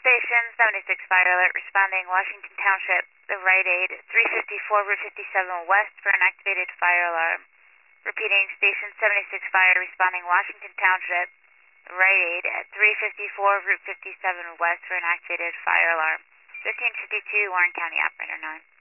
Station 76 Fire Alert responding Washington Township, the Rite Aid, 354 Route 57 West for an activated fire alarm. Repeating, Station 76 Fire responding Washington Township, the Rite Aid at 354 Route 57 West for an activated fire alarm. 1552 Warren County Operator 9.